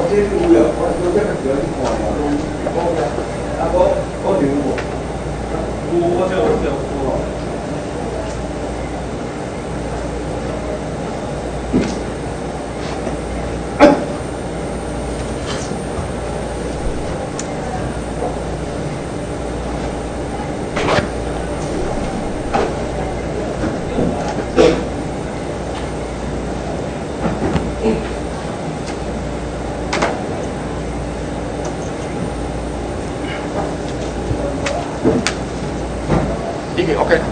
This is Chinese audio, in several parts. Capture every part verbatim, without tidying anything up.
这有了，我我这个主要是看嘛，我啊我我留我，我我这我这我。 OK。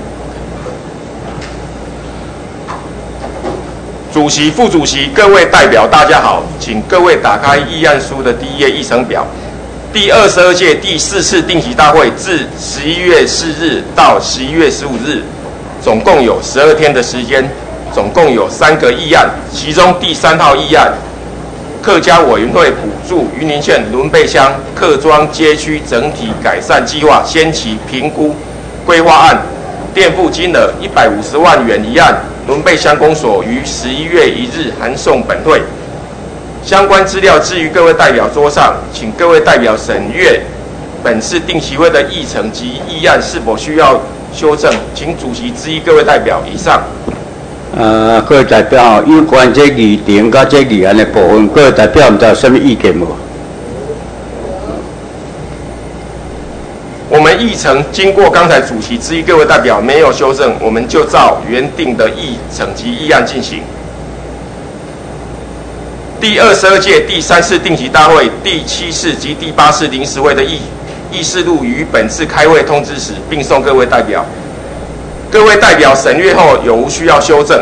主席、副主席、各位代表，大家好，请各位打开议案书的第一页议程表。第二十二届第四次定期大会自十一月四日到十一月十五日，总共有十二天的时间，总共有三个议案，其中第三号议案。客家委员会补助云林县仑背乡客庄街区整体改善计划先期评估规划案，垫付金额一百五十万元一案，仑背乡公所于十一月一日函送本会。相关资料置于各位代表桌上，请各位代表审阅本次定期会的议程及议案是否需要修正，请主席质疑各位代表。以上。 呃，各位代表，有关这议程甲这议案的部分，各位代表唔知有什么意见无？ 我们议程经过刚才主席质疑各位代表没有修正，我们就照原定的议程及议案进行。第二十二届第三次定期大会第七次及第八次临时会的议议事录于本次开会通知时，并送各位代表。各位代表审阅后有无需要修正？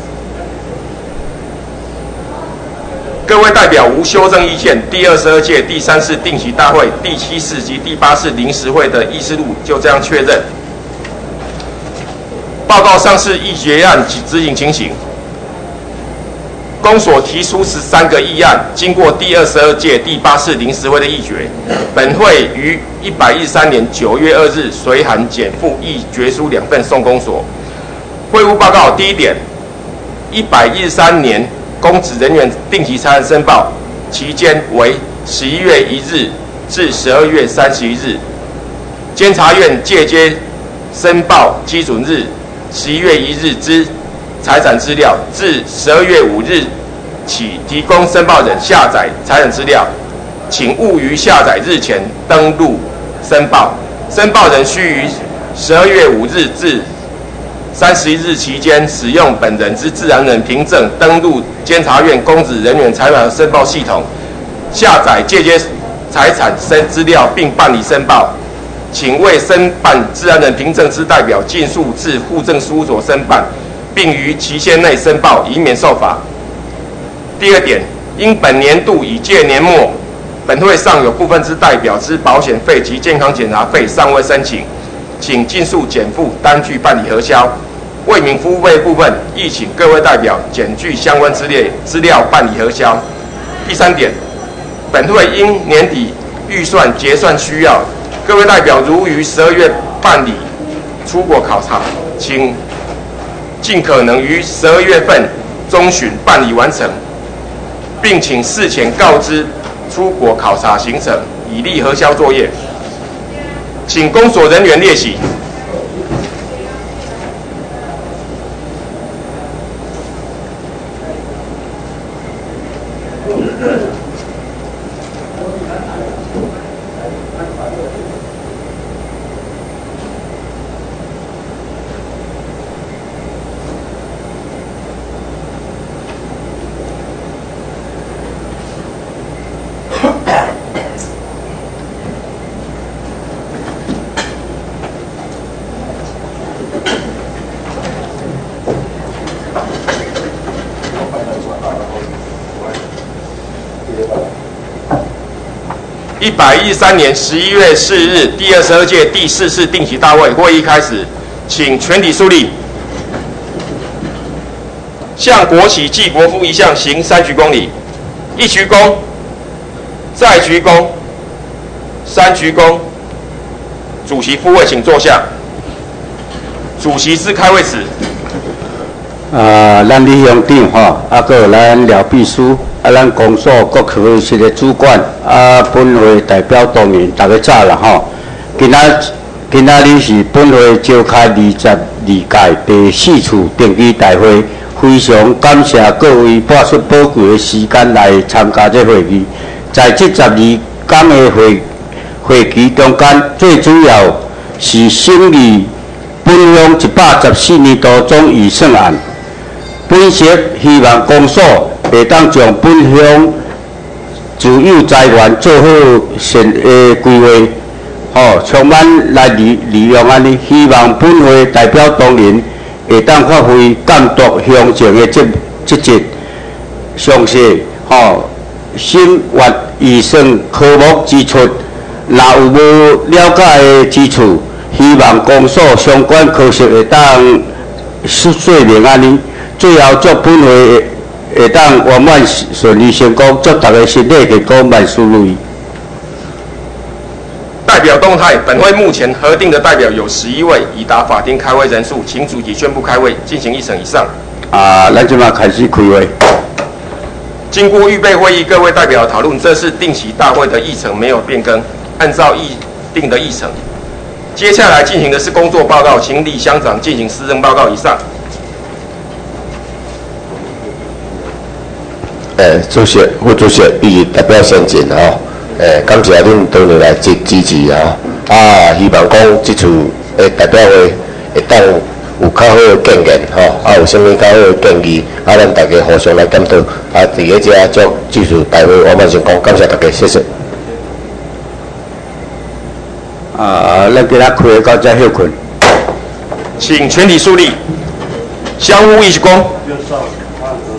各位代表无修正意见，第二十二届第三次定期大会第七次及第八次临时会的议事录就这样确认。报告上次议决案及执行情形。公所提出十三个议案，经过第二十二届第八次临时会的议决，本会于一百一十三年九月二日随函减附议决书两份送公所。会务报告第一点，一百一十三年公职人员定期财产申报期间为十一月一日至十二月三十一日，监察院借接申报基准日十一月一日之财产资料，自十二月五日起提供申报人下载财产资料，请勿于下载日前登录申报。申报人须于十二月五日至三十一日期间，使用本人之自然人凭证登录监察院公职人员财产申报系统，下载借接财产申资料并办理申报。请为申办自然人凭证之代表尽速至户政事务所申办，并于期限内申报，以免受罚。第二点，因本年度已届年末，本会尚有部分之代表之保险费及健康检查费尚未申请，请尽速减负单据办理核销。为民服务费部分，亦请各位代表检具相关资料资料办理核销。第三点，本会因年底预算结算需要，各位代表如于十二月办理出国考察，请尽可能于十二月份中旬办理完成，并请事前告知出国考察行程，以利核销作业。请公所人员列席。一百一十三年十一月四日，第二十二届第四次定期大会会议开始，请全体肃立，向国旗暨国父遗像行三鞠躬礼，一鞠躬，再鞠躬，三鞠躬。主席复位，请坐下。主席之开会词。 啊，咱李乡长吼，啊，个咱廖秘书，啊， 啊，咱公所各科室的主管，啊，本会代表当然大家早啦吼。今仔今仔日是本会召开二十二届第四次定期大会，非常感谢各位拨出宝贵的时间来参加这会议。在这十二天的会会期中间，最主要是审理本乡一百十四年度总预算案。本席希望公所会当将本乡自有财源做好善的规划，吼，充分来利利用安尼。希望本会代表当然会当发挥监督乡情的职职责。详细吼，审阅预算科目支出，若有无了解的之处，希望公所相关科室会当说明安尼。最后祝本会会当圆满顺利成功，祝大家身体健康，万事如意。 代表动态，本会目前核定的代表有十一位，已达法定开会人数，请主席宣布开会，进行一审以上。 啊，咱即马开始开会。 经过预备会议各位代表讨论，这是定期大会的议程没有变更，按照议定的议程。接下来进行的是工作报告，请李乡长进行施政报告以上。 诶，主席、副主席以及代表先进吼，诶，感谢恁当日来支支持吼，啊，希望讲这次诶代表会会当有较好的建言吼，啊，有啥物较好的建议，啊，咱大家互相来检讨，啊，伫个遮祝这次大会圆满成功，感谢大家，谢谢。 啊，咱今仔开会到这休困。 请全体肃立，相互一鞠躬。